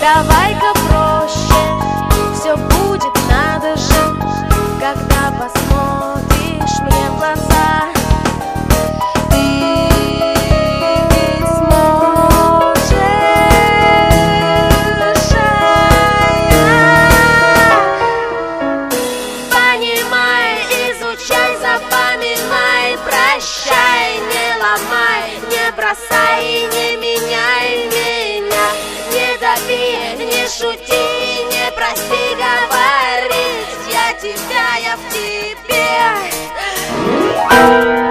давай-ка проще, все будет, надо же, когда посмотришь мне в глаза. Ты ведь сможешь, понимай, изучай, запоминай, прощай, не ломай, не бросай и не меняй меня. Не дави, не шути, не прости, говорить я тебя, я в тебе.